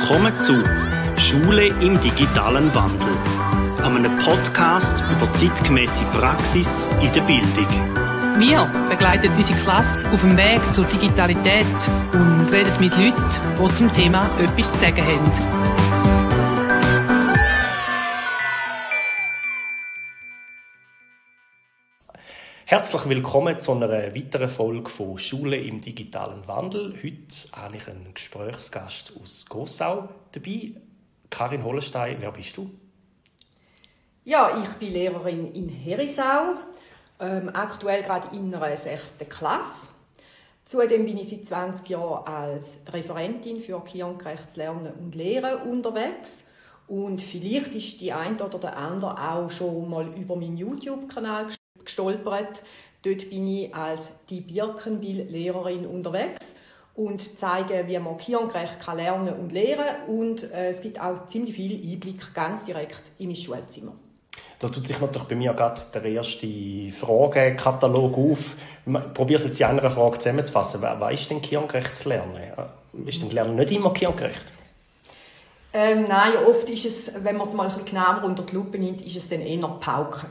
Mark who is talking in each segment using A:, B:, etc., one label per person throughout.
A: Willkommen zu Schule im digitalen Wandel, einem Podcast über zeitgemäße Praxis in der Bildung.
B: Wir begleiten unsere Klasse auf dem Weg zur Digitalität und reden mit Leuten, die zum Thema etwas zu sagen haben.
C: Herzlich willkommen zu einer weiteren Folge von Schule im digitalen Wandel. Heute habe ich einen Gesprächsgast aus Gossau dabei. Karin Hollenstein, wer bist du?
D: Ja, ich bin Lehrerin in Herisau, aktuell gerade in einer 6. Klasse. Zudem bin ich seit 20 Jahren als Referentin für kindgerechtes Lernen und Lehren unterwegs. Und vielleicht ist die eine oder der andere auch schon mal über meinen YouTube-Kanal gestolpert. Dort bin ich als die Birkenbiel-Lehrerin unterwegs und zeige, wie man kindgerecht lernen und lehren kann. Und es gibt auch ziemlich viel Einblick ganz direkt in mein Schulzimmer.
C: Da tut sich natürlich bei mir gerade der erste Fragekatalog auf. Ich probiere es jetzt in einer Frage zusammenzufassen. Was ist denn kindgerechtes Lernen? Ist denn Lernen nicht immer kindgerecht?
D: Nein, oft ist es, wenn man es mal ein bisschen genauer unter die Lupe nimmt, ist es dann eher Pauken.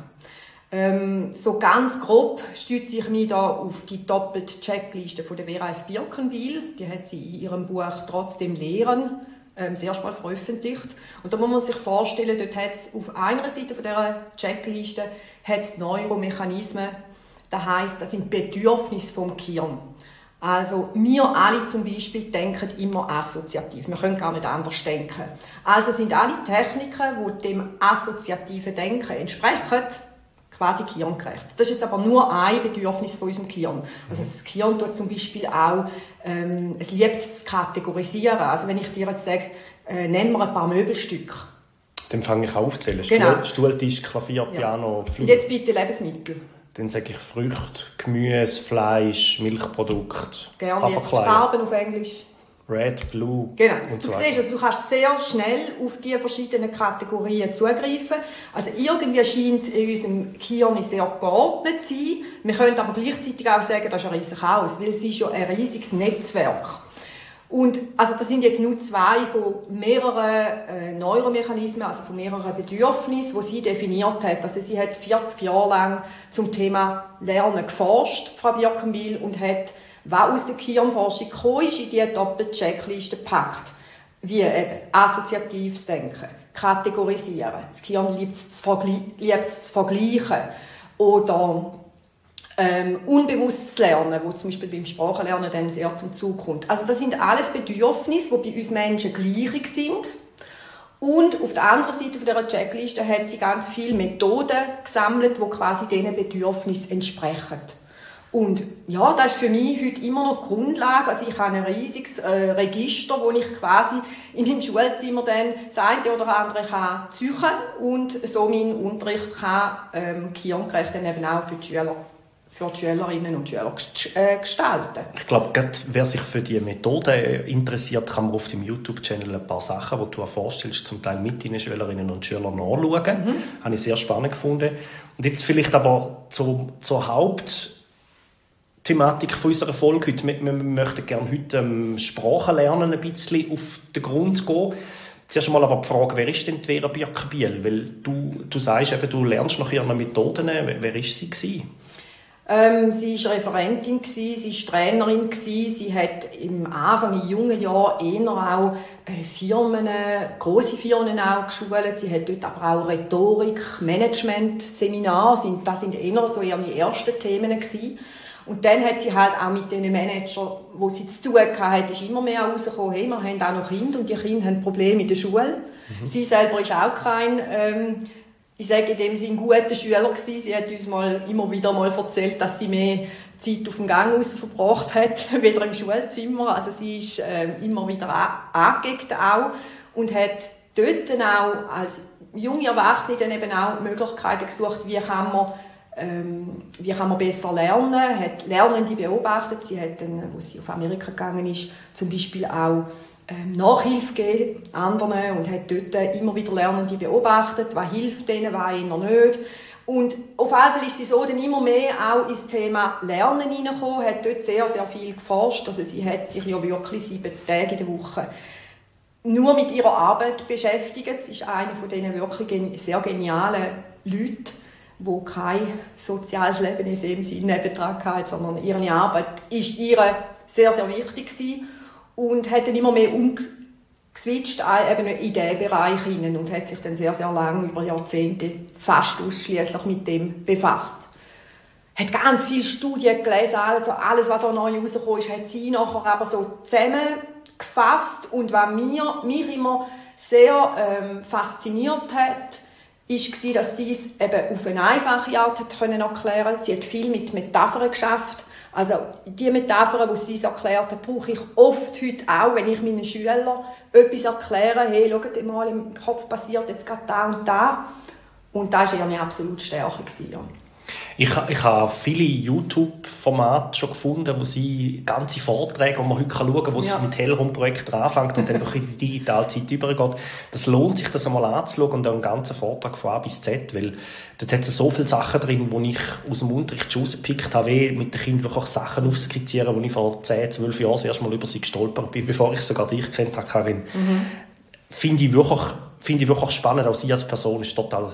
D: So ganz grob stütze ich mich da auf die doppelte Checkliste von der WRF Birkenbiel. Die hat sie in ihrem Buch «Trotzdem Lehren» sehr spät veröffentlicht. Und da muss man sich vorstellen, dort hat es auf einer Seite von dieser Checkliste hat's Neuromechanismen. Das heisst, das sind Bedürfnisse vom Gehirn. Also wir alle zum Beispiel denken immer assoziativ. Wir können gar nicht anders denken. Also sind alle Techniken, die dem assoziativen Denken entsprechen, quasi gehirngerecht. Das ist jetzt aber nur ein Bedürfnis von unserem Gehirn. Also das Gehirn tut zum Beispiel auch, es liebt es zu kategorisieren. Also wenn ich dir jetzt sage, nenn mir ein paar Möbelstücke. Dann
C: fange ich aufzählen.
D: Genau.
C: Stuhltisch, Klavier, Piano, Flügel.
D: Und jetzt bitte Lebensmittel.
C: Dann sage ich Früchte, Gemüse, Fleisch, Milchprodukte,
D: gerne jetzt Farben auf Englisch.
C: Red, Blue
D: genau.
C: Und so
D: du
C: weiter.
D: siehst, also du kannst sehr schnell auf die verschiedenen Kategorien zugreifen. Also irgendwie scheint es in unserem Gehirn sehr geordnet zu sein. Wir können aber gleichzeitig auch sagen, das ist ein riesiges Haus, weil es ist ja ein riesiges Netzwerk. Und also das sind jetzt nur zwei von mehreren Neuromechanismen, also von mehreren Bedürfnissen, die sie definiert hat. Also sie hat 40 Jahre lang zum Thema Lernen geforscht, Frau Birkenbiel, und hat, was aus der Gehirnforschung gekommen ist, in diese Doppel-Checkliste gepackt. Wie eben assoziatives Denken, kategorisieren, das Gehirn liebt es zu vergleichen, oder unbewusstes Lernen, wo zum Beispiel beim Sprachenlernen dann sehr zum Zug kommt. Also das sind alles Bedürfnisse, die bei uns Menschen gleich sind. Und auf der anderen Seite von dieser Checkliste hat sie ganz viele Methoden gesammelt, die quasi diesen Bedürfnissen entsprechen. Und ja, das ist für mich heute immer noch die Grundlage. Also ich habe ein riesiges Register, wo ich quasi in meinem Schulzimmer dann das eine oder andere kann ziehen und so meinen Unterricht kann kindgerecht dann eben auch für die Schülerinnen und Schüler gestalten.
C: Ich glaube, wer sich für die Methode interessiert, kann man auf dem YouTube-Channel ein paar Sachen, die du vorstellst, zum Teil mit deinen Schülerinnen und Schülern nachschauen. Habe ich sehr spannend gefunden. Und jetzt vielleicht aber zur Hauptthematik von unserer Folge heute. Wir möchten gerne heute Sprachenlernen ein bisschen auf den Grund gehen. Zuerst einmal aber die Frage, wer ist denn die Vera Birkenbiel? Weil du sagst eben, du lernst nach ihren Methoden. Wer war sie gewesen?
D: Sie war Referentin, sie war Trainerin, sie hat im Anfang, in jungen Jahren eher auch grosse Firmen auch geschult. Sie hat dort aber auch Rhetorik, Management, Seminare, das sind eher so ihre ersten Themen gewesen. Und dann hat sie halt auch mit den Managern, die sie zu tun hatte, ist immer mehr herausgekommen, hey, wir haben auch noch Kinder und die Kinder haben Probleme in der Schule. Sie selber ist auch kein ich sage in dem Sinne, ein guter Schüler gewesen. Sie hat uns immer wieder mal erzählt, dass sie mehr Zeit auf dem Gang raus verbracht hat, weder im Schulzimmer. Also sie ist immer wieder angeeckt auch und hat dort dann auch als junge Erwachsene dann eben auch Möglichkeiten gesucht, wie kann man besser lernen, hat Lernende beobachtet. Sie hat dann, als sie auf Amerika gegangen ist, zum Beispiel auch Nachhilfe gegeben anderen und hat dort immer wieder Lernende beobachtet, was hilft denen, was ihnen nicht. Und auf jeden Fall ist sie so dann immer mehr auch ins Thema Lernen hineingekommen, hat dort sehr, sehr viel geforscht. Also sie hat sich ja wirklich 7 Tage in der Woche nur mit ihrer Arbeit beschäftigt. Sie ist eine von diesen wirklich sehr genialen Leuten, die kein soziales Leben in dem Sinne nebendran hatten, sondern ihre Arbeit ist ihr sehr, sehr wichtig gewesen und hat dann immer mehr umgeswitcht eben in diesen Bereich hinein und hat sich dann sehr, sehr lange, über Jahrzehnte, fast ausschließlich mit dem befasst. Hat ganz viele Studien gelesen, also alles, was da neu rausgekommen ist, hat sie nachher aber so zusammengefasst. Und was mich immer sehr fasziniert hat, war, dass sie es eben auf eine einfache Art erklären konnte. Sie hat viel mit Metaphern geschafft. Also die Metaphern, die sie erklärt hat, brauche ich oft heute auch, wenn ich meinen Schülern etwas erkläre. Hey, schaut mal, im Kopf passiert jetzt gerade da und da. Und das war ihre absolute Stärke. Ja.
C: Ich habe viele YouTube-Formate schon gefunden, wo sie ganze Vorträge, die man heute schauen kann, wo sie mit Hellrum-Projekten anfängt und dann wirklich in die digitale Zeit übergeht. Das lohnt sich, das einmal anzuschauen und einen ganzen Vortrag von A bis Z, weil dort hat es so viele Sachen drin, die ich aus dem Unterricht schon rausgepickt habe, wie mit den Kindern wirklich Sachen aufskizzieren, die ich vor 10, 12 Jahren das erste Mal über sie gestolpert bin, bevor ich sogar dich kennt habe, Karin. Finde ich wirklich spannend, auch sie als Person ist total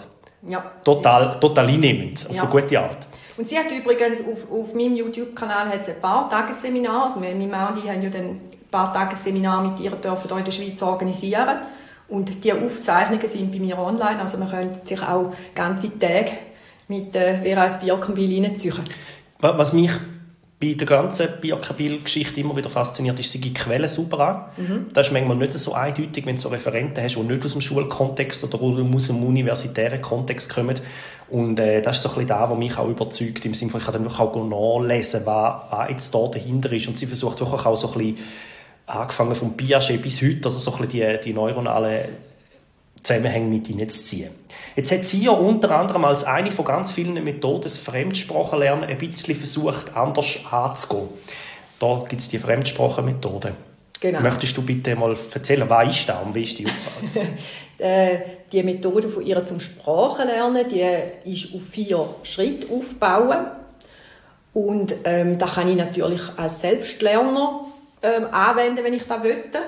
C: einnehmend, auf eine gute Art.
D: Und sie hat übrigens auf meinem YouTube-Kanal ein paar Tagesseminare, also meine Mann und ich haben ja dann ein paar Tagesseminare mit ihr dürfen hier in der Schweiz organisieren. Und die Aufzeichnungen sind bei mir online, also man könnte sich auch ganze Tage mit Vera F. Birkenbiel reinziehen.
C: Was mich bei der ganzen Birkenbiel-Geschichte immer wieder fasziniert ist, sie gibt Quellen super an. Das ist manchmal nicht so eindeutig, wenn du so Referenten hast, die nicht aus dem Schulkontext oder aus dem universitären Kontext kommen. Und das ist so ein bisschen das, was mich auch überzeugt, im Sinne von, ich kann dann wirklich auch nachlesen, was jetzt da dahinter ist. Und sie versucht wirklich auch so ein bisschen, angefangen vom Piaget bis heute, also so ein bisschen die neuronalen Zusammenhänge mit hineinzuziehen. Jetzt hat sie ja unter anderem als eine von ganz vielen Methoden das Fremdsprachenlernen ein bisschen versucht, anders anzugehen. Da gibt es die Fremdsprachenmethode. Genau. Möchtest du bitte mal erzählen, was ist das und wie ist die Aufgabe?
D: Die Methode von ihr zum Sprachenlernen, die ist auf 4 Schritte aufbauen. Und da kann ich natürlich als Selbstlerner anwenden, wenn ich das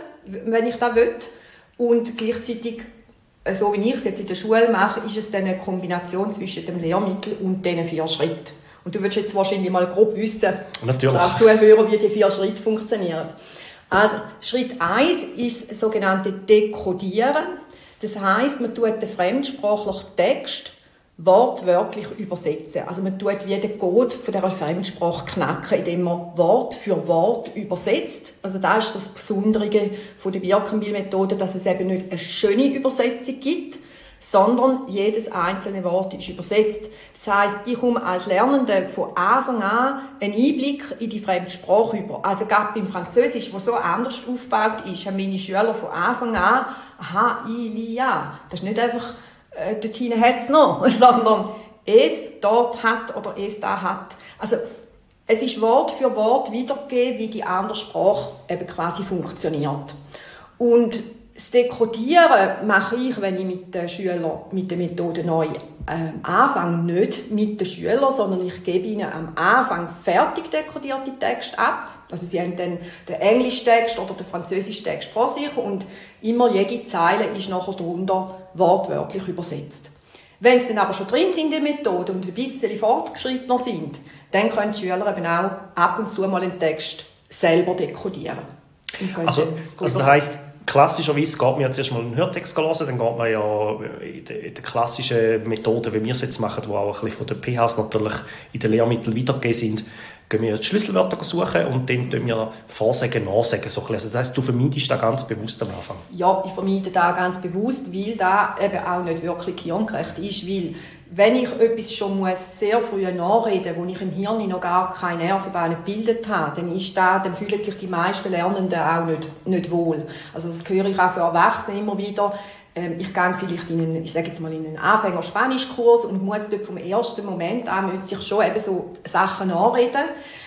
D: will. Und gleichzeitig, so wie ich es jetzt in der Schule mache, ist es dann eine Kombination zwischen dem Lehrmittel und diesen 4 Schritten. Und du würdest jetzt wahrscheinlich mal grob wissen, als Zuhörer, wie die 4 Schritte funktionieren. Also, Schritt 1 ist das sogenannte Dekodieren. Das heisst, man tut den fremdsprachlichen Text wortwörtlich übersetzen. Also man tut wie den Code von dieser Fremdsprache knacken, indem man Wort für Wort übersetzt. Also das ist das Besondere von der Birkenbiel-Methode, dass es eben nicht eine schöne Übersetzung gibt, sondern jedes einzelne Wort ist übersetzt. Das heisst, ich komme als Lernende von Anfang an einen Einblick in die Fremdsprache über. Also gerade beim Französisch, das so anders aufgebaut ist, haben meine Schüler von Anfang an, aha, il y a. Das ist nicht einfach dort hinten hat es noch, sondern es dort hat oder es da hat. Also es ist Wort für Wort wiedergegeben, wie die andere Sprache eben quasi funktioniert. Und das Dekodieren mache ich, wenn ich mit den Schülern mit der Methode neu anfange, nicht mit den Schülern, sondern ich gebe ihnen am Anfang fertig dekodierte Texte ab. Also sie haben dann den Englischtext oder den Französischtext vor sich und immer jede Zeile ist nachher darunter wortwörtlich übersetzt. Wenn sie dann aber schon drin sind in der Methode und ein bisschen fortgeschrittener sind, dann können die Schüler eben auch ab und zu mal einen Text selber dekodieren.
C: Also das heisst, klassischerweise geht man ja zuerst mal einen Hörtext hören, dann geht man ja in der klassischen Methode, wie wir es jetzt machen, die auch ein bisschen von den PHs natürlich in den Lehrmitteln wiedergegeben sind, gehen wir die Schlüsselwörter suchen und dann tun wir Vorsagen, Nachsagen. So also das heisst, du vermeidest das ganz bewusst am Anfang?
D: Ja, ich vermeide das ganz bewusst, weil das eben auch nicht wirklich hirngerecht ist, weil wenn ich etwas schon sehr früh nachreden muss, wo ich im Hirn noch gar keine Nervenbahnen gebildet habe, dann fühlen sich die meisten Lernenden auch nicht wohl. Also das höre ich auch für Erwachsene immer wieder. Ich gehe vielleicht in einen Anfänger-Spanischkurs und muss dort vom ersten Moment an müsste ich schon eben so Sachen nachreden.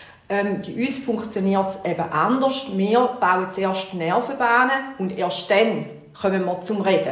D: Bei uns funktioniert es eben anders. Wir bauen zuerst Nervenbahnen und erst dann kommen wir zum Reden.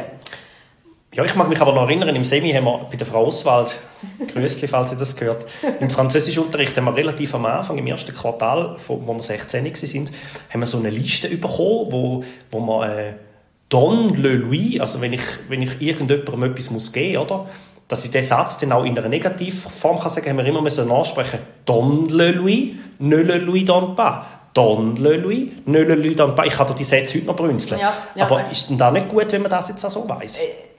C: Ja, ich mag mich aber noch erinnern, im Semi haben wir bei der Frau Oswald, Grüßli, falls ihr das gehört, im Französischunterricht haben wir relativ am Anfang, im ersten Quartal, wo wir 16 waren, haben wir so eine Liste bekommen, wo wir «Donne le lui», also wenn ich irgendjemandem etwas geben muss, oder? Dass ich diesen Satz dann auch in einer Negativform kann sagen, haben wir immer ansprechen, «Donne le lui, ne le lui donne pas». «Donne le lui, ne le lui donne pas». Ich kann dir die Sätze heute noch brünzeln. Ja, aber ist denn das nicht gut, wenn man das jetzt auch so weiss?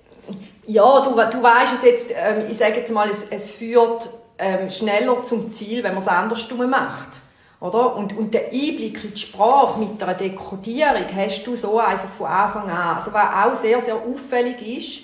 D: Ja, du weisst es jetzt, ich sage jetzt mal, es führt schneller zum Ziel, wenn man es andersrum macht. Oder? Und der Einblick in die Sprache mit einer Dekodierung hast du so einfach von Anfang an. Also was auch sehr, sehr auffällig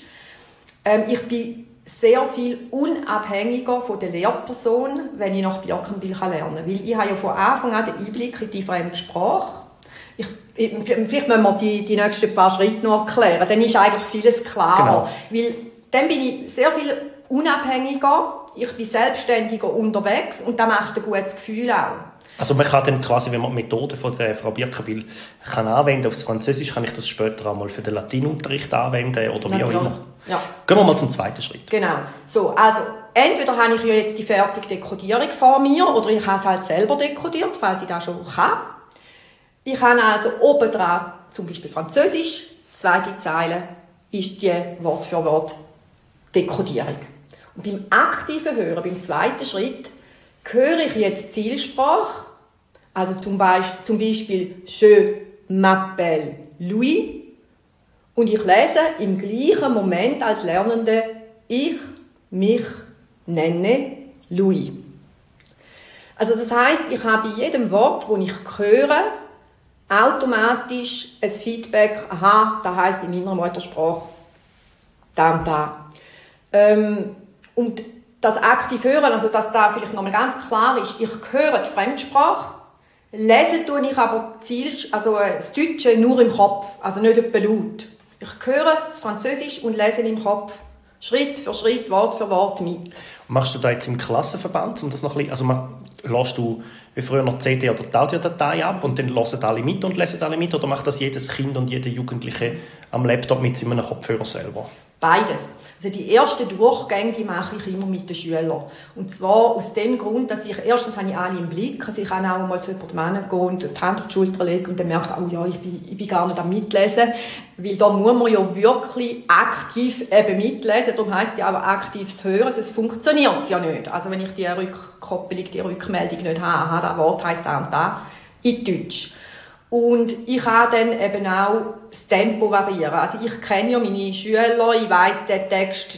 D: ist, ich bin sehr viel unabhängiger von der Lehrperson, wenn ich nach Birkenbiel lernen kann. Weil ich habe ja von Anfang an den Einblick in die fremde Sprache. Vielleicht müssen wir die nächsten paar Schritte noch erklären. Dann ist eigentlich vieles klarer. Genau. Weil dann bin ich sehr viel unabhängiger, ich bin selbstständiger unterwegs und das macht ein gutes Gefühl auch.
C: Also man kann dann quasi, wenn man die Methode von der Frau Birkenbiel anwenden aufs Französisch, kann ich das später auch mal für den Latinunterricht anwenden oder wie auch immer. Ja. Gehen wir mal zum zweiten Schritt.
D: Genau. So, also entweder habe ich ja jetzt die fertige Dekodierung vor mir oder ich habe es halt selber dekodiert, falls ich das schon kann. Ich habe also oben dran zum Beispiel Französisch, zweite Zeile ist die Wort für Wort Dekodierung. Und beim aktiven Hören, beim zweiten Schritt, höre ich jetzt Zielsprache, also zum Beispiel «Je m'appelle Louis» und ich lese im gleichen Moment als Lernende «Ich mich nenne Louis». Also das heisst, ich habe bei jedem Wort, das ich höre, automatisch ein Feedback, aha, das heisst in meiner Muttersprache da und da. Und das aktiv Hören, also dass da vielleicht nochmal ganz klar ist, ich höre die Fremdsprache, lese tue ich aber das Deutsche nur im Kopf, also nicht etwa laut. Ich höre das Französisch und lese im Kopf Schritt für Schritt, Wort für Wort mit. Und
C: machst du das jetzt im Klassenverband, um das noch ein bisschen, also lässt du wie früher noch CD oder die Audiodatei ab und dann hören alle mit und lesen alle mit, oder macht das jedes Kind und jeder Jugendliche am Laptop mit seinem Kopfhörer selber?
D: Beides. Also die ersten Durchgänge, die mache ich immer mit den Schülern. Und zwar aus dem Grund, dass erstens habe ich alle im Blick, also ich kann auch mal zu jemandem gehen und die Hand auf die Schulter legen und dann merkt, oh ja, ich bin gar nicht am Mitlesen, weil da muss man ja wirklich aktiv eben mitlesen, darum heisst es ja auch aktives Hören, sonst funktioniert es ja nicht. Also wenn ich die Rückkoppelung, die Rückmeldung nicht habe, das Wort heisst da und da, in Deutsch. Und ich kann dann eben auch das Tempo variieren. Also ich kenne ja meine Schüler, ich weiss, den Text,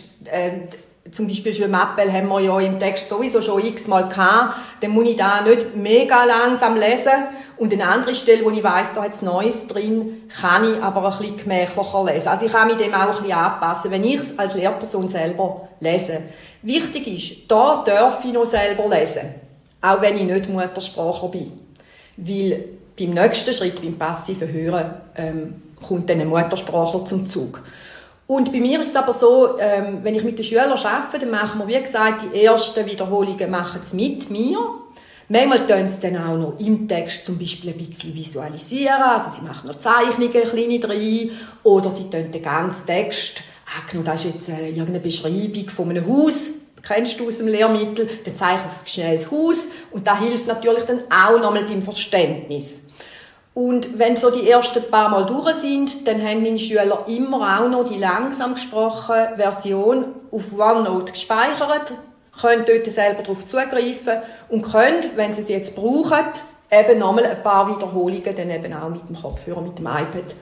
D: zum Beispiel «Je m'appelle» haben wir ja im Text sowieso schon x-mal gehabt. Dann muss ich da nicht mega langsam lesen. Und eine andere Stelle, wo ich weiss, da hat es Neues drin, kann ich aber ein bisschen gemächlicher lesen. Also ich kann mich dem auch ein bisschen anpassen, wenn ich es als Lehrperson selber lese. Wichtig ist, da darf ich noch selber lesen. Auch wenn ich nicht Muttersprachler bin. Weil beim nächsten Schritt, beim passiven Hören, kommt dann ein Muttersprachler zum Zug. Und bei mir ist es aber so, wenn ich mit den Schülern arbeite, dann machen wir, wie gesagt, die ersten Wiederholungen machen sie mit mir. Manchmal tun sie dann auch noch im Text zum Beispiel ein bisschen visualisieren, also sie machen noch Zeichnungen, kleine rein, oder sie tun den ganzen Text, das ist jetzt irgendeine Beschreibung von einem Haus, kennst du aus dem Lehrmittel, dann zeichnen sie schnell das Haus und das hilft natürlich dann auch nochmal beim Verständnis. Und wenn so die ersten paar Mal durch sind, dann haben meine Schüler immer auch noch die langsam gesprochene Version auf OneNote gespeichert, können dort selber darauf zugreifen und können, wenn sie es jetzt brauchen, eben nochmal ein paar Wiederholungen dann eben auch mit dem Kopfhörer, mit dem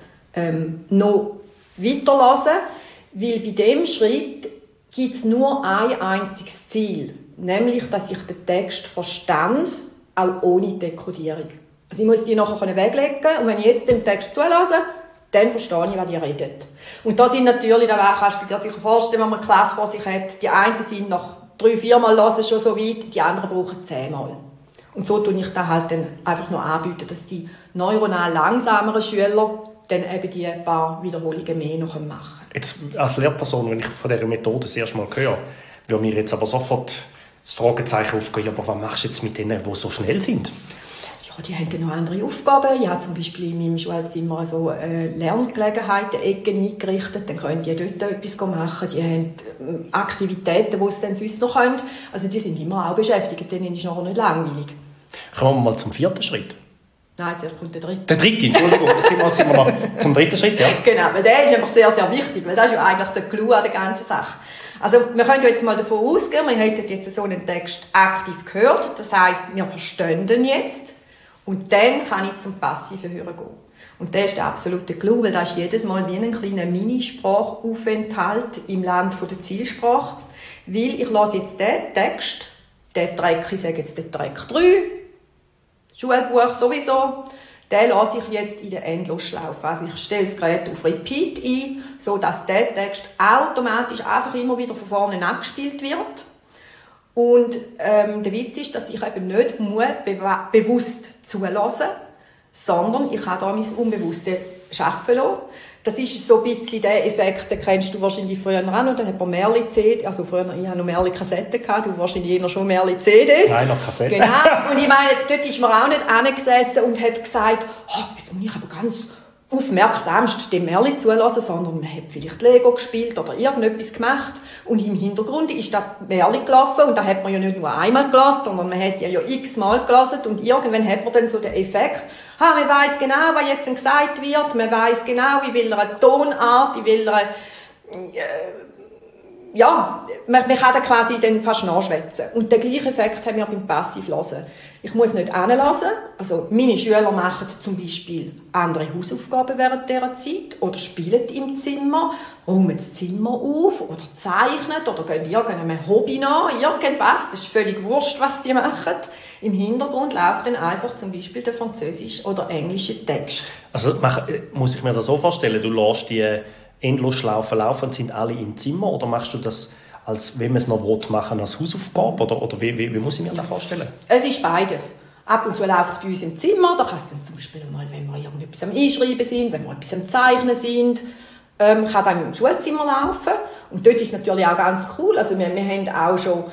D: iPad noch weiterhören, weil bei dem Schritt gibt es nur ein einziges Ziel, nämlich, dass ich den Text verstehe, auch ohne Dekodierung. Also ich muss die nachher weglegen und wenn ich jetzt dem Text zulasse, dann verstehe ich, was die reden. Und da sind natürlich, da kannst du dir sicher vorstellen, wenn man eine Klasse vor sich hat, die einen sind nach 3-4 Mal hören schon so weit, die anderen brauchen 10 Mal. Und so tue ich da halt dann einfach noch anbieten, dass die neuronal langsameren Schüler dann eben die paar Wiederholungen mehr noch machen können.
C: Jetzt als Lehrperson, wenn ich von dieser Methode das erste Mal höre, würde mir jetzt aber sofort das Fragezeichen aufgehen, aber was machst du jetzt mit denen, die so schnell sind?
D: Ja, die haben dann noch andere Aufgaben. Ich habe zum Beispiel in meinem Schulzimmer so Lerngelegenheiten, Ecken eingerichtet. Dann können die dort etwas machen. Die haben Aktivitäten, die sie dann sonst noch können. Also die sind immer auch beschäftigt. Denen ist nachher nicht langweilig.
C: Kommen wir mal zum vierten Schritt.
D: Nein, zuerst kommt der dritte.
C: Der dritte, Entschuldigung, sind wir noch zum dritten Schritt, ja?
D: Genau, weil der ist einfach sehr, sehr wichtig, weil das ist ja eigentlich der Clou an der ganzen Sache. Also, wir können jetzt mal davon ausgehen, wir hätten jetzt so einen Text aktiv gehört, das heisst, wir verstehen den jetzt und dann kann ich zum passiven Hören gehen. Und das ist der absolute Clou, weil das ist jedes Mal wie ein kleiner Minisprachaufenthalt im Land der Zielsprache, weil ich lasse jetzt den Text, den Track, ich sage jetzt den Track 3, Schulbuch sowieso, den lasse ich jetzt in der Endlosschlaufe. Also ich stelle das Gerät auf Repeat ein, sodass der Text automatisch einfach immer wieder von vorne abgespielt wird. Und der Witz ist, dass ich eben nicht bewusst zulassen, sondern ich kann da mein Unbewusste arbeiten lassen. Das ist so ein bisschen der Effekt, den kennst du wahrscheinlich früher auch noch. Dann hat man mehrere CDs, also früher, ich habe noch mehrere Kassetten gehabt, du wahrscheinlich eher schon mehrere CDs.
C: Nein, noch Kassetten.
D: Genau. Und ich meine, dort ist man auch nicht angesessen und hat gesagt, oh, jetzt muss ich aber ganz aufmerksamst dem Märli zulassen, sondern man hat vielleicht Lego gespielt oder irgendetwas gemacht und im Hintergrund ist das Märli gelaufen und da hat man ja nicht nur einmal gelassen, sondern man hat ja x-mal gelassen und irgendwann hat man dann so den Effekt, man weiss genau, was jetzt gesagt wird, man weiss genau, in welcher Tonart, in welcher, man kann dann quasi dann fast nachschwätzen. Und den gleichen Effekt haben wir beim Passivlesen. Ich muss nicht hinlassen, also meine Schüler machen zum Beispiel andere Hausaufgaben während dieser Zeit oder spielen im Zimmer, räumen das Zimmer auf oder zeichnen oder gehen irgendeinem Hobby nach, irgendwas, das ist völlig wurscht, was die machen. Im Hintergrund läuft dann einfach zum Beispiel der französische oder englische Text.
C: Also muss ich mir das so vorstellen, du lässt die Endlosschlaufe laufen und sind alle im Zimmer oder machst du das, als wenn man es noch machen will, als Hausaufgabe? Oder wie muss ich mir das vorstellen?
D: Es ist beides. Ab und zu läuft es bei uns im Zimmer, da kann es dann zum Beispiel mal, wenn wir irgendetwas am Einschreiben sind, wenn wir etwas am Zeichnen sind, kann dann im Schulzimmer laufen. Und dort ist es natürlich auch ganz cool, also wir haben auch schon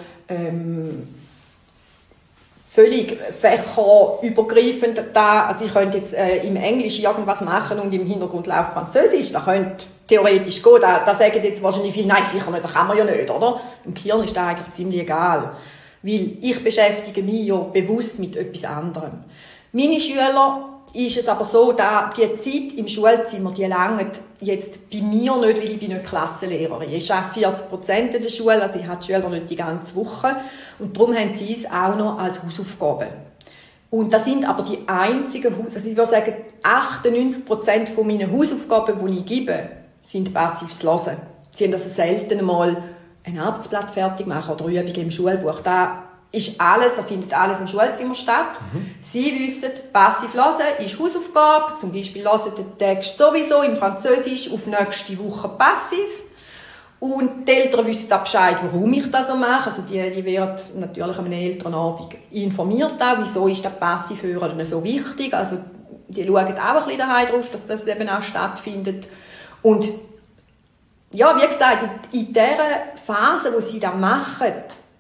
D: völlig fächerübergreifend da, also ich könnte jetzt im Englisch irgendwas machen und im Hintergrund läuft Französisch, da könnte theoretisch gehen, da sagen jetzt wahrscheinlich viele, nein, sicher nicht, das kann man ja nicht, oder? Im Gehirn ist das eigentlich ziemlich egal, weil ich beschäftige mich ja bewusst mit etwas anderem. Meine Schüler ist es aber so, dass die Zeit im Schulzimmer, die langt jetzt bei mir nicht, weil ich bin nicht Klassenlehrerin. Ich arbeite 40% in der Schule, also ich habe die Schüler nicht die ganze Woche. Und darum haben sie es auch noch als Hausaufgaben. Und das sind aber die einzigen also ich würde sagen, 98% von meinen Hausaufgaben, die ich gebe, sind passives Hören. Sie haben also selten mal ein Arbeitsblatt fertig machen oder Übungen im Schulbuch. Da findet alles im Schulzimmer statt. Sie wissen, passiv hören ist Hausaufgabe. Zum Beispiel hören den Text sowieso im Französisch auf nächste Woche passiv. Und die Eltern wissen auch Bescheid, warum ich das so mache. Also die werden natürlich an einem Elternabend informiert, auch, wieso ist das Passivhören so wichtig. Also die schauen auch ein bisschen daheim drauf, dass das eben auch stattfindet. Und ja, wie gesagt, in dieser Phase, wo sie das machen,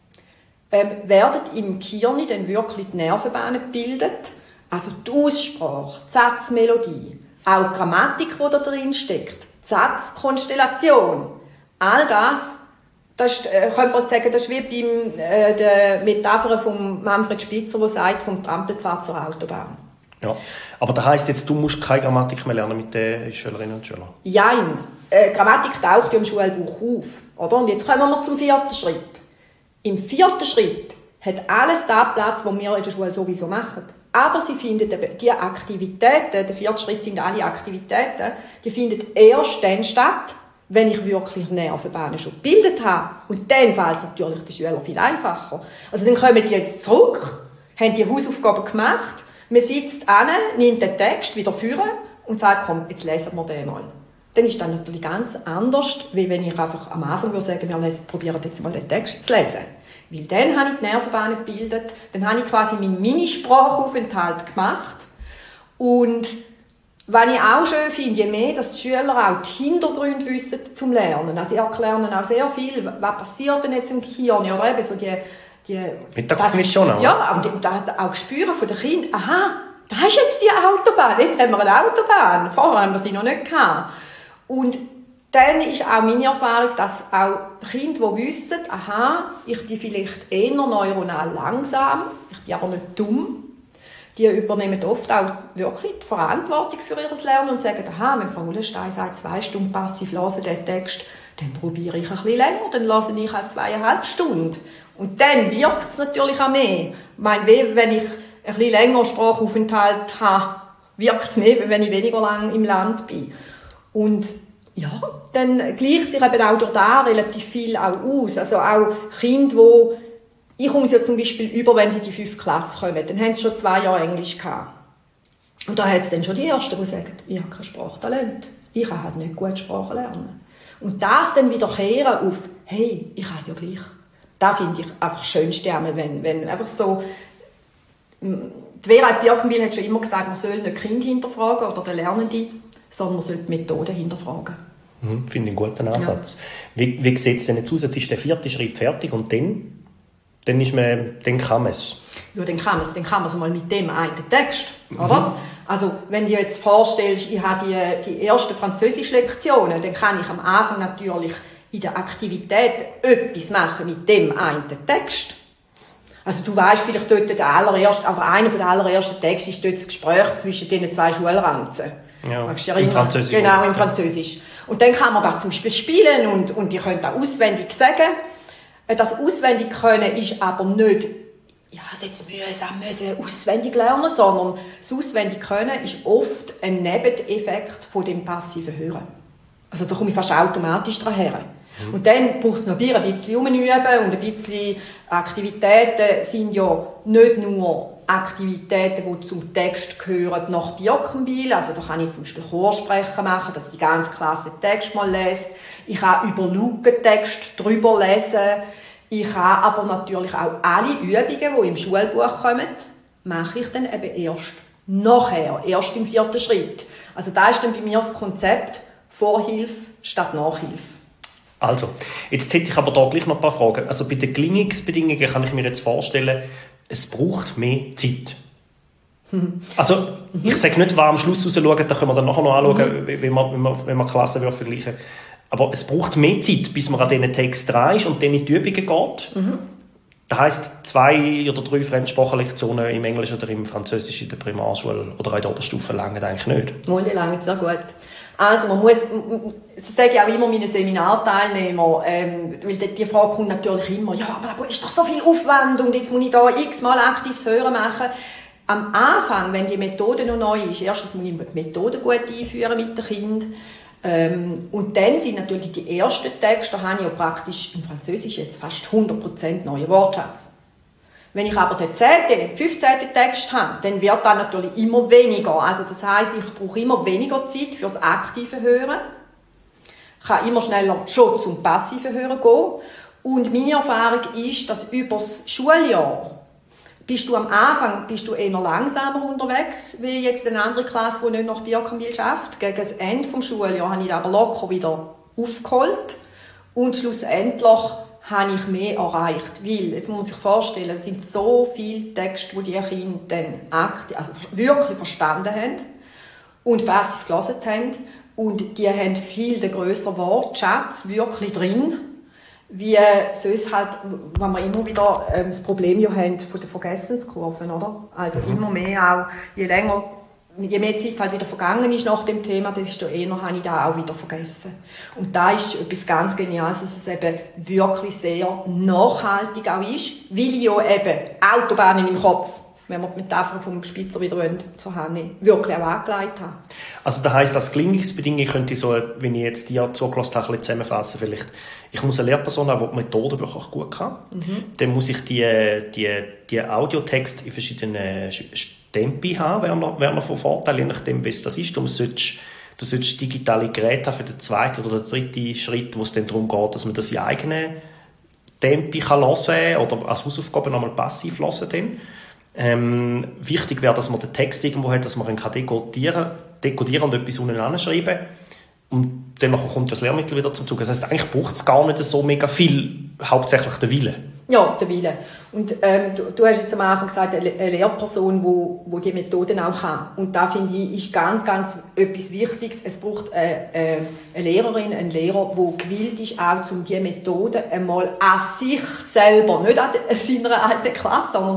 D: werden im Gehirn dann wirklich die Nervenbahnen gebildet. Also die Aussprache, die Satzmelodie, auch die Grammatik, die da drin steckt, die Satzkonstellation. All das ist, könnte man sagen, das ist wie bei der Metapher von Manfred Spitzer, der sagt, vom Trampelpfad zur Autobahn.
C: Ja, aber das heisst jetzt, du musst keine Grammatik mehr lernen mit den Schülerinnen und Schülern?
D: Nein, Grammatik taucht ja im Schulbuch auf. Oder? Und jetzt kommen wir zum 4. Schritt. Im 4. Schritt hat alles den Platz, den wir in der Schule sowieso machen. Aber sie finden die Aktivitäten, der 4. Schritt sind alle Aktivitäten, die finden erst dann statt, wenn ich wirklich Nervenbahnen schon gebildet habe. Und dann fällt es natürlich den Schülern viel einfacher. Also dann kommen die jetzt zurück, haben die Hausaufgaben gemacht, man sitzt an, nimmt den Text wieder vor und sagt, komm, jetzt lesen wir den mal. Dann ist das natürlich ganz anders, wie wenn ich einfach am Anfang würde sagen, wir probieren jetzt mal den Text zu lesen. Weil dann habe ich die Nervenbahnen gebildet, dann habe ich quasi meinen Minisprachaufenthalt gemacht. Und was ich auch schön finde, je mehr, dass die Schüler auch die Hintergründe wissen zum Lernen. Also ich erkläre auch sehr viel, was passiert denn jetzt im Gehirn, oder eben so die
C: mit der Kognition auch.
D: Ja, und auch spüren von den Kindern, aha, da ist jetzt die Autobahn, jetzt haben wir eine Autobahn, vorher haben wir sie noch nicht gehabt. Und dann ist auch meine Erfahrung, dass auch Kinder, die wissen, aha, ich bin vielleicht eher neuronal langsam, ich bin aber nicht dumm, die übernehmen oft auch wirklich die Verantwortung für ihr Lernen und sagen, aha, wenn Frau Ullenstein sagt, 2 Stunden passiv hören den Text, dann probiere ich ein bisschen länger, dann lasse ich halt 2,5 Stunden. Und dann wirkt es natürlich auch mehr. Ich meine, wenn ich ein bisschen länger Sprachaufenthalt habe, wirkt es mehr, wenn ich weniger lang im Land bin. Und ja, dann gleicht sich eben auch durch da relativ viel auch aus. Also auch Kinder, die ich komme ja zum Beispiel über, wenn sie in die 5. Klasse kommen, dann haben sie schon 2 Jahre Englisch gehabt. Und da hat es dann schon die Ersten, die sagen, ich habe kein Sprachtalent, ich kann halt nicht gut Sprachen lernen. Und das dann wieder kehren auf, hey, ich habe es ja gleich. Das finde ich einfach das Schönste, wenn einfach so... Die Vera Birkenbiel hat schon immer gesagt, man soll nicht die Kinder hinterfragen oder den Lernenden, sondern man soll die Methoden hinterfragen.
C: Finde ich einen guten Ansatz. Ja. Wie sieht es denn jetzt aus? Jetzt ist der 4. Schritt fertig und dann kann man es. Ja, dann kann man es mal mit dem einen Text, oder?
D: Also, wenn du dir jetzt vorstellst, ich habe die ersten Französisch-Lektionen, dann kann ich am Anfang natürlich in der Aktivität etwas machen mit dem einen Text. Also, du weißt vielleicht dort einer der allerersten Texte ist dort das Gespräch zwischen diesen 2 Schulranzen.
C: Ja, im Französisch.
D: Genau, im Französisch. Und dann kann man da zum Beispiel spielen und ihr könnt auch auswendig sagen. Das auswendig können ist aber nicht, ja, jetzt müssen auswendig lernen, sondern das auswendig können ist oft ein Nebeneffekt von dem passiven Hören. Also da komme ich fast automatisch dran her. Und dann braucht es noch ein bisschen umüben und ein bisschen Aktivitäten sind ja nicht nur Aktivitäten, die zum Text gehören nach Birkenbiel. Also da kann ich zum Beispiel Chorsprechen machen, dass die ganze Klasse den Text mal liest. Ich kann über Lukentext drüber lesen. Ich kann aber natürlich auch alle Übungen, die im Schulbuch kommen, mache ich dann eben erst nachher, erst im 4. Schritt. Also da ist dann bei mir das Konzept Vorhilfe statt Nachhilfe.
C: Also, jetzt hätte ich aber da gleich noch ein paar Fragen. Also bei den Gelingungsbedingungen kann ich mir jetzt vorstellen, es braucht mehr Zeit. Also, ich sage nicht, was am Schluss rausschauen, da können wir dann nachher noch anschauen, wenn wir Klassen vergleichen. Aber es braucht mehr Zeit, bis man an diesen Text dran ist und dann in die Übungen geht. Das heisst, 2 oder 3 Fremdsprachenlektionen im Englisch oder im Französisch in der Primarschule oder in der Oberstufe langen eigentlich nicht.
D: Die langen sehr gut. Also man muss, das sage ich auch immer meinen Seminarteilnehmern, weil die Frage kommt natürlich immer, ja, aber ist doch so viel Aufwand und jetzt muss ich da x-mal aktives Hören machen. Am Anfang, wenn die Methode noch neu ist, erstens muss ich die Methode gut einführen mit den Kindern. Und dann sind natürlich die ersten Texte, da habe ich ja praktisch im Französisch jetzt fast 100% neuen Wortschatz. Wenn ich aber den 10., 15. Text habe, dann wird das natürlich immer weniger. Also das heisst, ich brauche immer weniger Zeit für das aktive Hören. Ich kann immer schneller schon zum passiven Hören gehen. Und meine Erfahrung ist, dass über das Schuljahr bist du am Anfang eher langsamer unterwegs, wie jetzt eine andere Klasse, die nicht nach Birkenbiel schafft. Gegen das Ende des Schuljahres habe ich aber locker wieder aufgeholt. Und schlussendlich habe ich mehr erreicht. Weil, jetzt muss man sich vorstellen, es sind so viele Texte, die Kinder dann wirklich verstanden haben und passiv gelesen haben. Und die haben viel den grösseren Wortschatz wirklich drin, wie sonst halt, wenn wir immer wieder das Problem ja haben von den Vergessenskurven, oder? Also immer mehr auch, je mehr Zeit halt wieder vergangen ist nach dem Thema, desto eher habe ich das auch wieder vergessen. Und da ist etwas ganz Geniales, dass es eben wirklich sehr nachhaltig auch ist, weil ich ja eben Autobahnen im Kopf, wenn wir die Metapher vom Spitzer wieder zur Hand nehmen, wirklich auch angelegt habe.
C: Also das heisst, als Gelingungsbedingung könnte ich so, wenn ich jetzt dir zugelassen habe, ein bisschen zusammenfassen vielleicht. Ich muss eine Lehrperson haben, die die Methode wirklich gut kann. Dann muss ich die Audiotexte in verschiedenen Tempi haben, wäre von Vorteil, je nachdem, wie es das ist. Du solltest digitale Geräte haben für den 2. oder den 3. Schritt, wo es dann darum geht, dass man das in eigenen Tempi hören kann oder als Hausaufgabe nochmal passiv hören kann. Wichtig wäre, dass man den Text irgendwo hat, dass man ihn dekodieren und etwas unten anschreiben kann. Und dann kommt das Lehrmittel wieder zum Zug. Das heisst, eigentlich braucht es gar nicht so mega viel, hauptsächlich den Willen.
D: Ja, der Wille. Und du hast jetzt am Anfang gesagt, eine Lehrperson, die die Methoden auch kann. Und da finde ich, ist ganz, ganz etwas Wichtiges. Es braucht eine Lehrerin, einen Lehrer, der gewillt ist, auch diese Methoden einmal an sich selber, nicht an seiner alten Klasse, sondern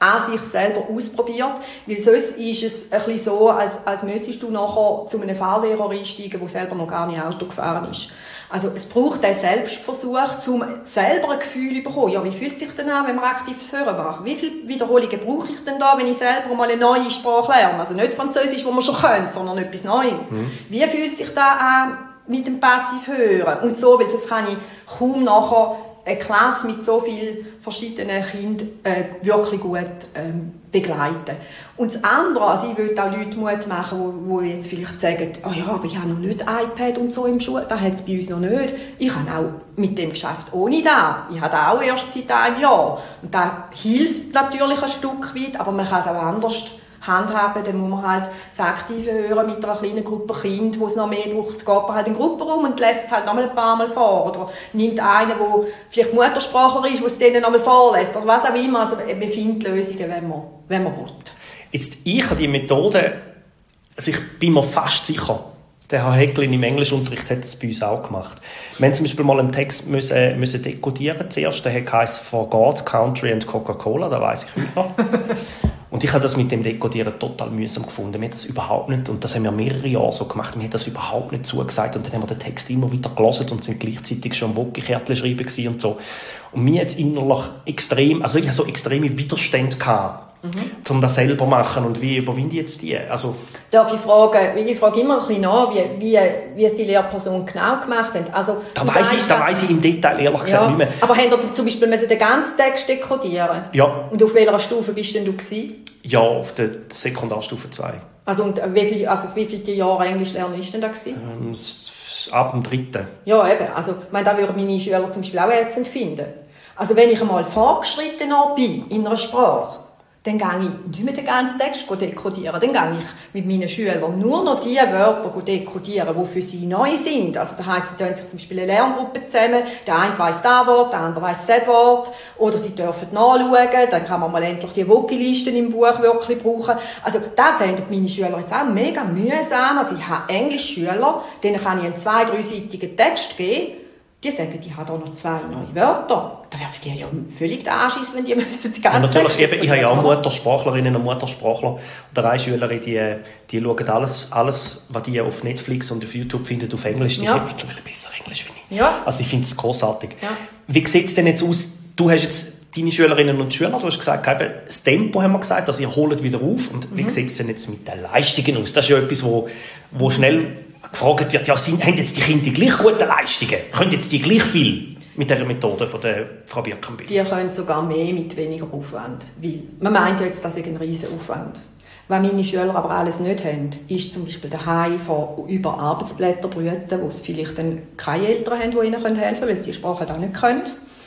D: an sich selber ausprobiert, weil sonst ist es ein bisschen so, als müsstest du nachher zu einem Fahrlehrer einsteigen, der selber noch gar nicht Auto gefahren ist. Also es braucht einen Selbstversuch, um selber ein Gefühl zu bekommen. Ja, wie fühlt es sich denn an, wenn man aktives Hören macht? Wie viele Wiederholungen brauche ich denn da, wenn ich selber mal eine neue Sprache lerne? Also nicht Französisch, wo man schon kennt, sondern etwas Neues. Wie fühlt sich das an mit dem Passivhören? Und so, weil sonst kann ich kaum nachher eine Klasse mit so vielen verschiedenen Kindern wirklich gut begleiten. Und das andere, also ich würde auch Leute Mut machen, die jetzt vielleicht sagen, oh ja, aber ich habe noch nicht iPad und so im Schule, das hat es bei uns noch nicht. Ich habe auch mit dem geschafft ohne das. Ich habe das auch erst seit einem Jahr. Und das hilft natürlich ein Stück weit, aber man kann es auch anders handhaben, dann muss man halt das aktive Hören mit einer kleinen Gruppe Kinder, wo es noch mehr braucht, geht man halt in Gruppenraum und lässt es halt noch mal ein paar Mal vor. Oder nimmt einen, der vielleicht Muttersprachler ist, der es denen noch mal vorlässt. Oder was auch immer. Also man findet Lösungen, wenn man will.
C: Jetzt, ich habe die Methode, also ich bin mir fast sicher, der Herr Hecklin im Englischunterricht hat das bei uns auch gemacht. Wir haben zum Beispiel mal einen Text müssen dekodieren zuerst, der heisst «For God, Country and Coca-Cola», das weiss ich heute noch. Und ich habe das mit dem Dekodieren total mühsam gefunden. Mir hat das überhaupt nicht, und das haben wir mehrere Jahre so gemacht, mir hat das überhaupt nicht zugesagt. Und dann haben wir den Text immer wieder gelesen und sind gleichzeitig schon am Wokikärtchen schreiben und so. Und mir hat es innerlich extrem, also ich hatte so extreme Widerstände gehabt, um das selber zu machen. Und wie überwinde ich jetzt die? Also,
D: darf ich fragen, ich frage immer ein bisschen nach, wie es die Lehrperson genau gemacht hat. Also,
C: da weiss ich im Detail ehrlich gesagt nicht mehr.
D: Aber habt ihr zum Beispiel den ganzen Text dekodieren?
C: Ja.
D: Und auf welcher Stufe bist denn du gewesen?
C: Ja, auf der Sekundarstufe 2.
D: Also, und wie viele Jahre Englisch lernen ist denn da gewesen?
C: Ab dem 3.
D: Ja, eben. Also, ich meine, da würden meine Schüler zum Beispiel auch ätzend finden. Also, wenn ich einmal fortgeschrittener bin in einer Sprache, dann gehe ich nicht mehr den ganzen Text dekodieren. Dann gehe ich mit meinen Schülern nur noch die Wörter dekodieren, die für sie neu sind. Also das heisst, sie tun sich zum Beispiel eine Lerngruppe zusammen. Der eine weiss das Wort, der andere weiss das Wort. Oder sie dürfen nachschauen. Dann kann man mal endlich die Wokilisten im Buch wirklich brauchen. Also das fänden meine Schüler jetzt auch mega mühsam. Also ich habe Englischschüler, denen kann ich einen 2-3-seitigen Text geben. Die sagen, ich habe da noch 2 neue Wörter. Da wäre für die ja völlig der Anschiss, wenn die müssen die ganze Zeit...
C: Natürlich, eben, ich habe ja auch Muttersprachlerinnen und Muttersprachler. Und eine Schülerin, die schauen alles, was die auf Netflix und auf YouTube finden, auf Englisch. Die haben mittlerweile besser Englisch wie ich. Ja. Also ich finde es grossartig. Ja. Wie sieht es denn jetzt aus? Du hast jetzt deine Schülerinnen und Schüler, du hast gesagt, das Tempo haben wir gesagt, also ihr holt wieder auf. Und wie sieht es denn jetzt mit den Leistungen aus? Das ist ja etwas, wo schnell gefragt wird, ja, haben jetzt die Kinder die gleich gute Leistungen? Können jetzt die gleich viel mit dieser Methode von der Frau Birkenbiel?
D: Die können sogar mehr mit weniger Aufwand. Weil man meint ja jetzt, das ist ein riesen Aufwand. Was meine Schüler aber alles nicht haben, ist zum Beispiel daheim von über Arbeitsblätter brüten, wo es vielleicht dann keine Eltern haben, die ihnen helfen können, weil sie die Sprache auch nicht können.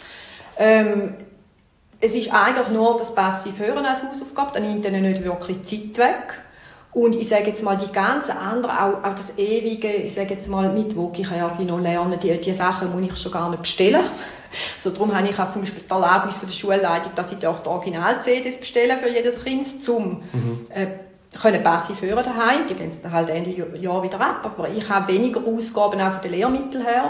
D: Es ist eigentlich nur das Passivhören als Hausaufgabe, dann nimmt ihnen nicht wirklich Zeit weg. Und ich sage jetzt mal, die ganzen anderen, auch das ewige, ich sage jetzt mal, mit Wokikärtchen noch lernen, die Sachen muss ich schon gar nicht bestellen. So, darum habe ich auch zum Beispiel die Erlaubnis von der Schulleitung, dass ich die Original-CDs bestellen für jedes Kind, um können passiv hören daheim. Die gehen es dann halt Ende Jahr wieder ab. Aber ich habe weniger Ausgaben auch von den Lehrmitteln her.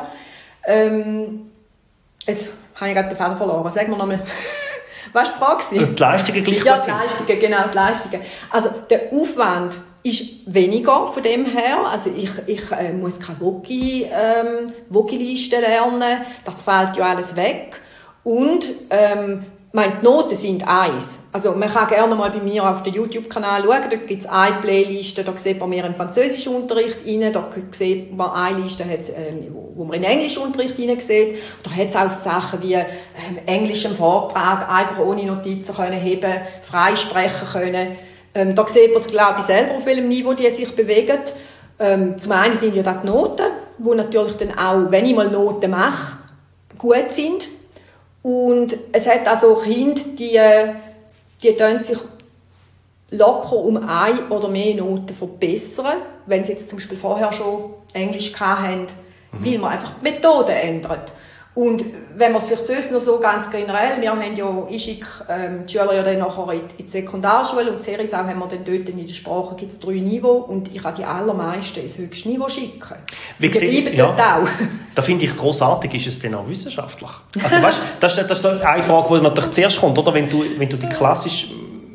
D: Jetzt habe ich gerade den Faden verloren. Sagen wir nochmal. Was war die Frage?
C: Die Leistungen gleich
D: gut sind? Ja, die Leistungen, genau, die Leistungen. Also der Aufwand ist weniger von dem her. Also ich muss keine Wokilisten lernen. Das fällt ja alles weg. Und die Noten sind 1. Also man kann gerne mal bei mir auf den YouTube-Kanal schauen. Da gibt es eine Playliste, da sieht man mehr im Französischunterricht rein. Da sieht man eine Liste, wo man in Englischunterricht rein sieht. Da hat es auch Sachen wie Englisch im Vortrag, einfach ohne Notizen können heben, frei sprechen können. Da sieht man es, glaube ich, selber, auf welchem Niveau die sich bewegen. Zum einen sind ja das die Noten, die natürlich dann auch, wenn ich mal Noten mache, gut sind. Und es hat also Kinder, die tun sich locker um 1 oder mehr Noten verbessern, wenn sie jetzt zum Beispiel vorher schon Englisch hatten, weil man einfach die Methode ändert. Und wenn man es vielleicht sonst noch so ganz generell, wir haben ja, ich schicke die Schüler ja dann nachher in die Sekundarschule und Serisau haben wir dann dort in der Sprache gibt es 3 Niveaus und ich kann die allermeisten ins höchste Niveau schicken.
C: Wie gesagt, ja, da finde ich grossartig, ist es denn auch wissenschaftlich? Also weißt, das ist eine Frage, die natürlich zuerst kommt, oder? Wenn du die klassische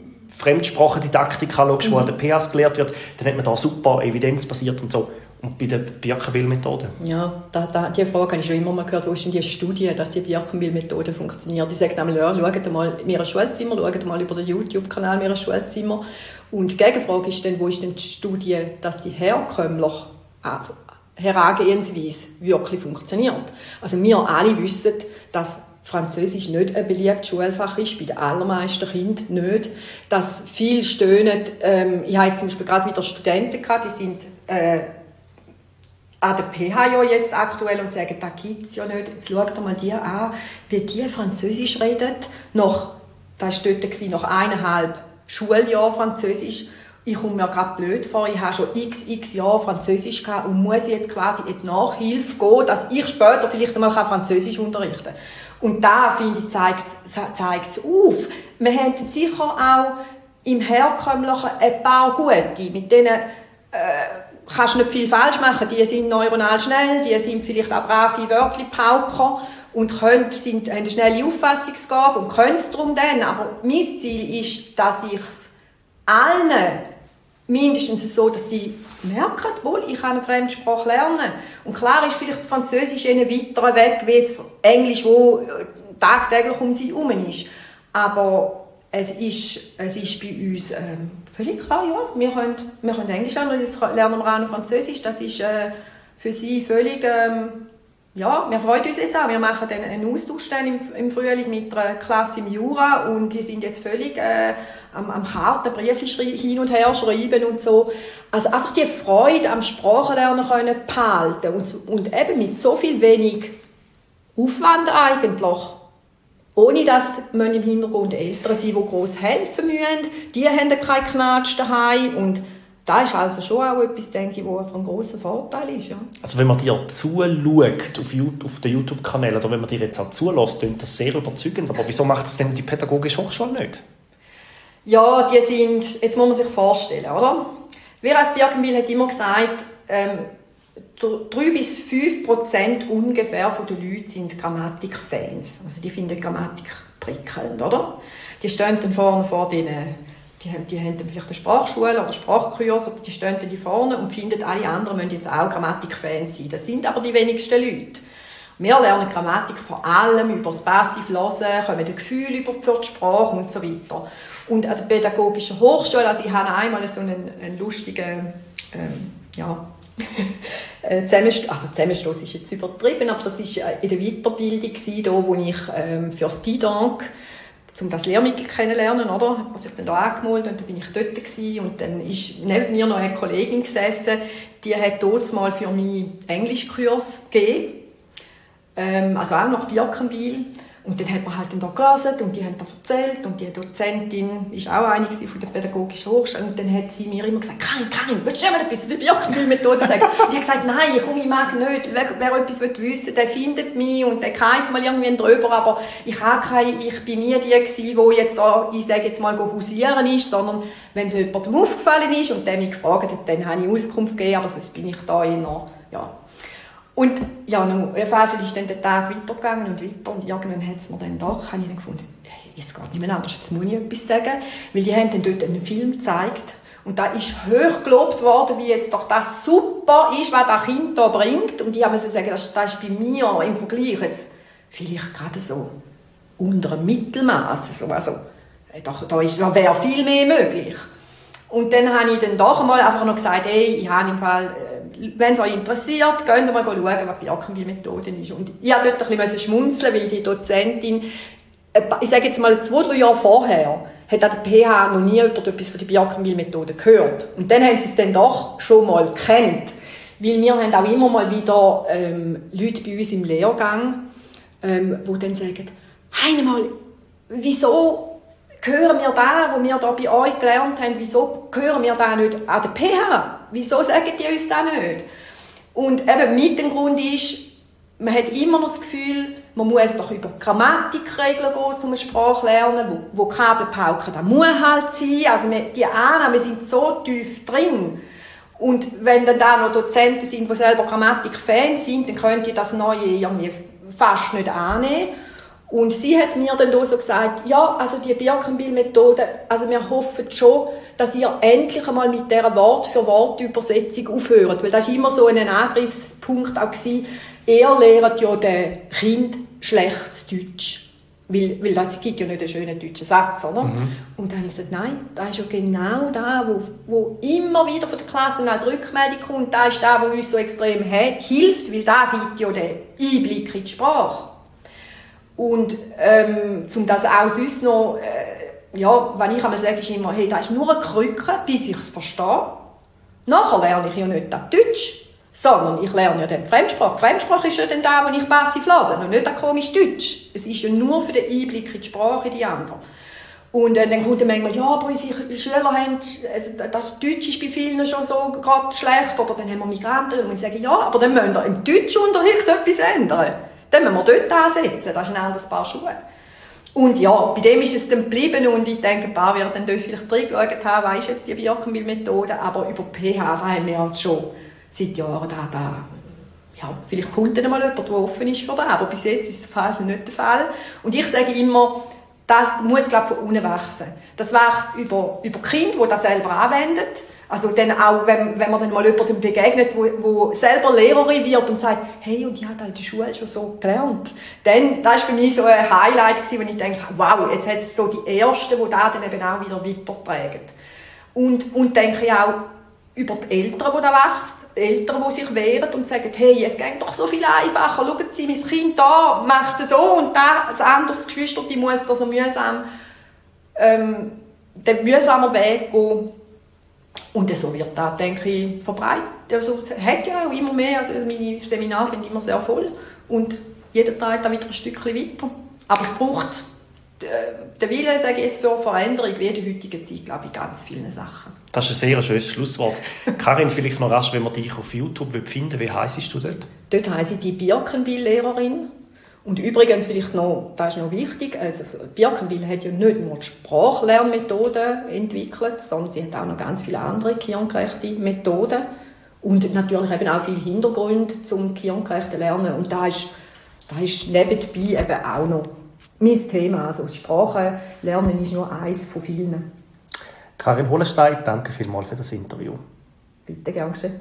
C: Fremdsprachendidaktik anschaust, wo an den PHs gelehrt wird, dann hat man da super evidenzbasiert und so. Und bei der Birkenbiel-Methode?
D: Ja, diese Frage habe ich schon immer mal gehört, wo ist denn die Studie, dass die Birkenbiel-Methode funktioniert. Die sagt einmal, ja, schaut mal in ihrem Schulzimmer, schaut mal über den YouTube-Kanal in ihrem Schulzimmer. Und die Gegenfrage ist dann, wo ist denn die Studie, dass die herkömmliche Herangehensweise wirklich funktioniert. Also wir alle wissen, dass Französisch nicht ein beliebtes Schulfach ist, bei den allermeisten Kindern nicht. Dass viele stöhnen, ich habe jetzt zum Beispiel gerade wieder Studenten gehabt, die sind an der PH ja jetzt aktuell und sagen, das gibt es ja nicht. Jetzt schaut mal die an, wie die Französisch reden. Das war dort nach 1,5 Schuljahren Französisch. Ich komme mir gerade blöd vor, ich habe schon x Jahre Französisch gehabt und muss jetzt quasi in die Nachhilfe gehen, dass ich später vielleicht einmal Französisch unterrichten kann. Und da, finde ich, zeigt es auf. Wir haben sicher auch im Herkömmlichen ein paar Gute, mit denen kannst du nicht viel falsch machen. Die sind neuronal schnell, die sind vielleicht auch brave Wörtli-Pauker und haben eine schnelle Auffassungsgabe und können es darum dann. Aber mein Ziel ist, dass ich es allen mindestens so, dass sie merken, wohl, ich kann eine Fremdsprache lernen. Und klar ist vielleicht das Französisch einen weiteren Weg, wie jetzt Englisch, wo tagtäglich um sie herum ist. Aber es ist bei uns völlig klar, ja, wir können Englisch lernen und jetzt lernen wir auch noch Französisch. Das ist für sie völlig, ja, wir freuen uns jetzt auch. Wir machen dann einen Austausch im Frühling mit einer Klasse im Jura und die sind jetzt völlig am Karten, Briefe hin und her schreiben und so. Also einfach die Freude am Sprachenlernen können behalten und eben mit so viel wenig Aufwand eigentlich. Ohne dass man im Hintergrund Eltern sind, die gross helfen müssen. Die haben keinen Knatsch daheim. Und das ist also schon auch etwas, denke ich, was von grossem Vorteil ist. Ja.
C: Also wenn man dir zuschaut auf den YouTube-Kanälen oder wenn man dir jetzt auch zulässt, klingt das sehr überzeugend. Aber wieso macht es denn die Pädagogische Hochschule nicht?
D: Ja, die sind, jetzt muss man sich vorstellen, oder? Viraf Birkenbiel hat immer gesagt, 3-5% ungefähr von den Leuten sind Grammatikfans. Also die finden Grammatik prickelnd, oder? Die stehen dann vorne vor denen, die haben dann vielleicht eine Sprachschule oder Sprachkurs, oder die stehen dann vorne und finden, alle anderen müssen jetzt auch Grammatikfans sein. Das sind aber die wenigsten Leute. Wir lernen Grammatik vor allem über das passive Hören, kommen ein Gefühl über für die Sprache und so weiter. Und an der Pädagogischen Hochschule, also ich habe einmal so einen lustigen, Zusammenstoß ist jetzt übertrieben, aber das war in der Weiterbildung, da, wo ich für das DIDANC, um das Lehrmittel kennenlernen, oder? Hat man sich dann da angemeldet und dann bin ich dort gewesen, und dann ist neben mir noch eine Kollegin gesessen, die hat dort mal für mich Englischkurs gegeben, also auch nach Birkenbiel. Und dann hat man halt da gelesen und die haben da erzählt und die Dozentin war auch eine von der Pädagogischen Hochschule und dann hat sie mir immer gesagt, Karin, willst du mir etwas über die Birkenbiel-Methode sagen? Und ich habe gesagt, nein, ich mag nicht, wer etwas wissen will, der findet mich und der geht mal irgendwie drüber, aber ich bin nie die gewesen, die jetzt da, ich sage jetzt mal, hausieren ist, sondern wenn es jemandem aufgefallen ist und der mich gefragt hat, dann habe ich Auskunft gegeben, aber sonst bin ich da eher, ja. Und ja, auf jeden Fall ist dann der Tag weitergegangen und irgendwann hat es mir dann doch, habe ich dann gefunden, es geht nicht mehr anders, jetzt muss ich etwas sagen, weil die haben dann dort einen Film gezeigt und da ist hoch gelobt worden, wie jetzt doch das super ist, was das Kind da bringt, und ich habe sagen, das ist bei mir im Vergleich jetzt vielleicht gerade so unter dem Mittelmaß, also da wäre viel mehr möglich. Und dann habe ich dann doch einmal einfach noch gesagt, ich habe im Fall, wenn es euch interessiert, geht mal schauen, was die Birkenbiel-Methode ist. Und ich musste dort ein bisschen schmunzeln, weil die Dozentin, ich sage jetzt mal 2-3 Jahre vorher, hat an der PH noch nie jemand etwas von der Birkenbiel-Methode gehört. Und dann haben sie es dann doch schon mal gekannt. Weil wir haben auch immer mal wieder Leute bei uns im Lehrgang, die dann sagen, einmal, wieso hören wir da, wo wir da bei euch gelernt haben, wieso hören wir da nicht an der PH? Wieso sagen die uns das nicht? Und eben mit dem Grund ist, man hat immer noch das Gefühl, man muss doch über Grammatikregeln gehen, um eine Sprache zu lernen, Vokabelpauken, das muss halt sein. Also die Annahmen sind so tief drin. Und wenn dann da noch Dozenten sind, die selber Grammatikfans sind, dann könnt ihr das Neue irgendwie fast nicht annehmen. Und sie hat mir dann so gesagt, ja, also die Birkenbiel-Methode, also wir hoffen schon, dass ihr endlich einmal mit dieser Wort-für-Wort-Übersetzung aufhört. Weil das war immer so ein Angriffspunkt auch gewesen. Ihr lehrt ja den Kind schlechtes Deutsch. Weil das gibt ja nicht einen schönen deutschen Satz, oder? Und dann habe ich gesagt, nein, das ist ja genau das, wo immer wieder von der Klasse als Rückmeldung kommt. Das ist das, was uns so extrem hilft, weil das gibt ja den Einblick in die Sprache. Und um das auch sonst noch, wenn ich einmal sage, ist immer, hey, das ist nur eine Krücke, bis ich es verstehe. Nachher lerne ich ja nicht das Deutsch, sondern ich lerne ja dann die Fremdsprache. Die Fremdsprache ist ja dann da, wo ich passiv lese, und nicht das komische Deutsch. Es ist ja nur für den Einblick in die Sprache, in die andere. Und dann kommt dann manchmal, ja, aber unsere Schüler haben, also das Deutsch ist bei vielen schon so gerade schlecht, oder dann haben wir Migranten, und ich sage, ja, aber dann müssen wir im Deutschunterricht etwas ändern. Dann müssen wir dort ansetzen, das ist ein anderes Paar Schuhe. Und ja, bei dem ist es dann geblieben, und ich denke, ein paar werden dann dort vielleicht reingeschaut haben, was ist jetzt die Birkenbiel-Methode, aber über PH, da haben wir jetzt schon seit Jahren ja, vielleicht kommt dann mal jemand, der offen ist für das, aber bis jetzt ist das nicht der Fall. Und ich sage immer, das muss, glaube ich, von unten wachsen. Das wächst über Kinder, die das selber anwenden. Also dann auch, wenn man dann mal jemandem begegnet, wo selber Lehrerin wird und sagt, hey, und ich habe das in der Schule schon so gelernt. Dann, das war für mich so ein Highlight gewesen, wo ich denke, wow, jetzt hat es so die Ersten, die das dann eben auch wieder weitertragen. Und denke ich auch über die Eltern, die da wächst, die Eltern, die sich wehren und sagen, hey, es geht doch so viel einfacher, schauen Sie, mein Kind da macht es so und das andere Geschwister, die muss da so mühsam, den mühsamen Weg gehen. Und so wird das, denke ich, verbreitet. Also, es hat ja auch immer mehr, also meine Seminare sind immer sehr voll und jeder trägt da wieder ein Stückchen weiter. Aber es braucht den Willen, sage ich jetzt, für Veränderung wie in der heutigen Zeit, glaube ich, ganz viele Sachen.
C: Das ist ein sehr schönes Schlusswort. Karin, vielleicht noch rasch, wenn man dich auf YouTube finden will, wie heisst du dort?
D: Dort heisse ich die Birkenbiel-Lehrerin. Und übrigens, vielleicht noch, das ist noch wichtig, also Birkenbiel hat ja nicht nur die Sprachlernmethoden entwickelt, sondern sie hat auch noch ganz viele andere gehirngerechte Methoden und natürlich eben auch viele Hintergründe zum gehirngerechten Lernen. Und da ist nebenbei eben auch noch mein Thema. Also das Sprachenlernen ist nur eines von vielen.
C: Karin Holenstein, danke vielmals für das Interview.
D: Bitte, gern geschehen.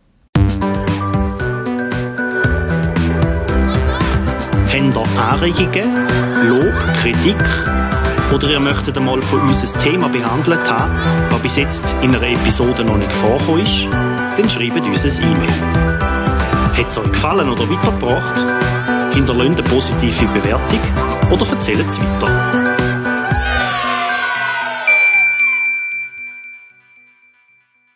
A: Habt ihr Anregungen, Lob, Kritik oder ihr möchtet einmal von uns ein Thema behandelt haben, das bis jetzt in einer Episode noch nicht vorgekommen ist, dann schreibt uns ein E-Mail. Hat es euch gefallen oder weitergebracht? Hinterlasst eine positive Bewertung oder erzählt es weiter.